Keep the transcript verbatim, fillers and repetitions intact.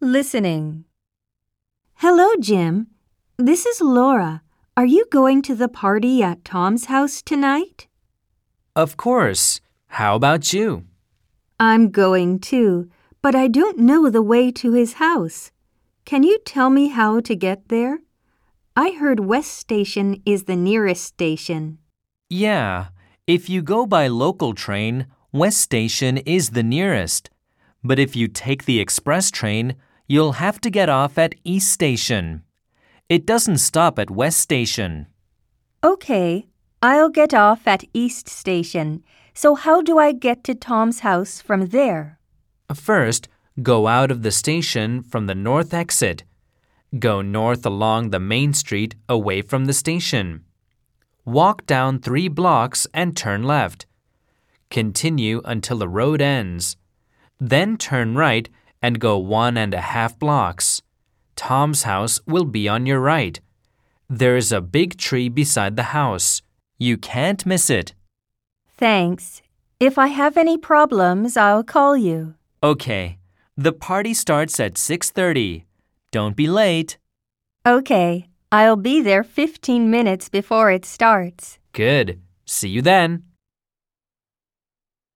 listening. Hello, Jim. This is Laura. Are you going to the party at Tom's house tonight? Of course. How about you? I'm going too, but I don't know the way to his house. Can you tell me how to get there? I heard West Station is the nearest station. Yeah, if you go by local train, West Station is the nearest. But if you take the express train, you'll have to get off at East Station. It doesn't stop at West Station. Okay, I'll get off at East Station. So how do I get to Tom's house from there? First, go out of the station from the north exit. Go north along the main street away from the station. Walk down three blocks and turn left. Continue until the road ends. Then turn right and go one and a half blocks. Tom's house will be on your right. There is a big tree beside the house. You can't miss it. Thanks. If I have any problems, I'll call you. Okay. The party starts at six thirty. Don't be late. Okay, I'll be there fifteen minutes before it starts. Good. See you then.